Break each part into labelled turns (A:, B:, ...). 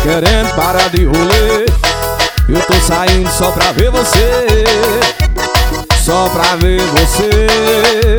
A: querendo parar de rolê. Eu tô saindo só pra ver você, só pra ver você.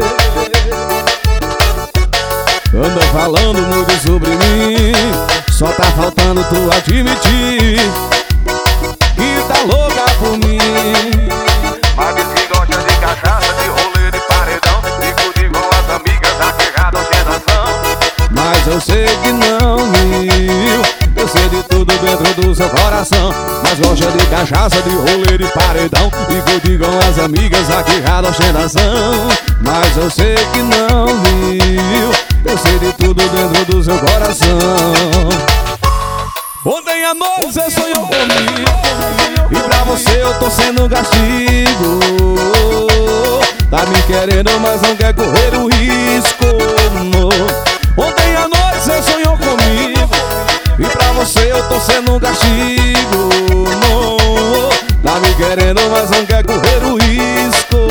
A: Anda falando muito sobre mim, só tá faltando tu admitir que tá louca por mim.
B: Mas diz que gosta de cachaça, de rolê, de paredão, de com as amigas, aquejada ostentação.
A: Mas eu sei que não, viu? Eu sei de tudo dentro do seu coração. Mas gosta de cachaça, de rolê, de paredão, de com as amigas, aquejada ostentação. Mas eu sei que não, viu? Eu sei de tudo dentro do seu coração. Ontem à noite você sonhou comigo, e pra você eu tô sendo um castigo. Tá me querendo, mas não quer correr o risco. Ontem à noite você sonhou comigo, e pra você eu tô sendo um castigo. Tá me querendo, mas não quer correr o risco.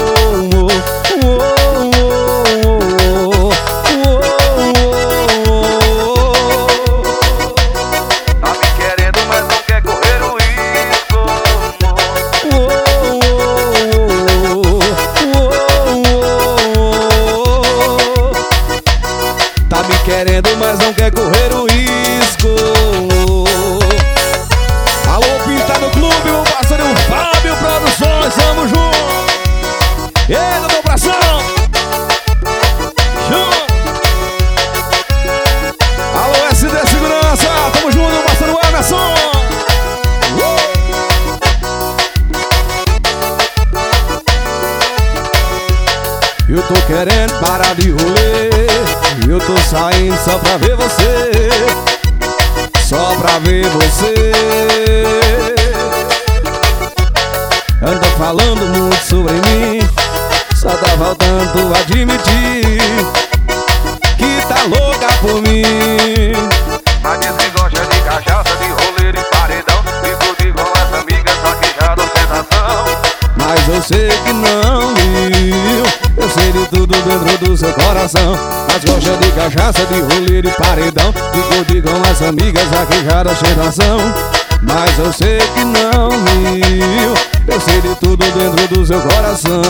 A: Querendo, mas não quer correr o risco. Alô, Pinta no Clube, meu parceiro Fábio Produções, tamo junto. Eita, meu bração. Alô, SD Segurança, tamo junto, meu parceiro Emerson. Eu tô querendo parar de rolê, eu tô saindo só pra ver você, só pra ver você. Anda falando muito sobre mim, só tá faltando admitir que tá louca por mim.
B: Mas diz que gosta de cachaça, de rolê, de paredão, de com as amigas, aquejada ostentação.
A: Mas eu sei que não, viu? Eu sei de tudo dentro do seu coração. Mas gosta de cachaça, de rolê, de paredão, de com as amigas, aquejada ostentação. Mas eu sei que não, viu? Eu sei de tudo dentro do seu coração.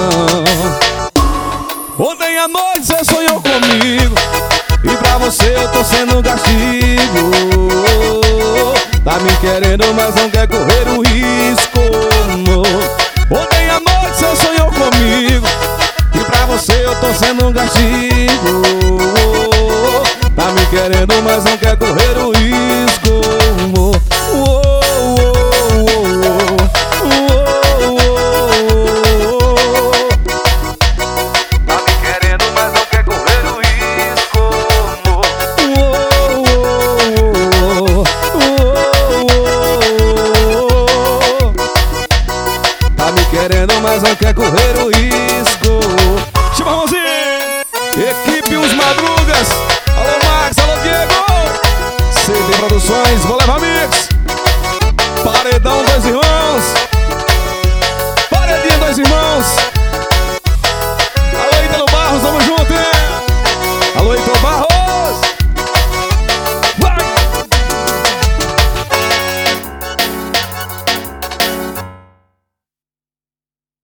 A: Ontem à noite você sonhou comigo, e pra você eu tô sendo um castigo. Tá me querendo, mas não quer correr o risco. Ontem à noite você sonhou comigo, e pra você eu tô sendo um castigo. Tá me querendo, mas não quer correr o risco.
B: Tá me querendo, mas não quer correr o risco.
A: Tá me querendo, mas não quer correr o risco.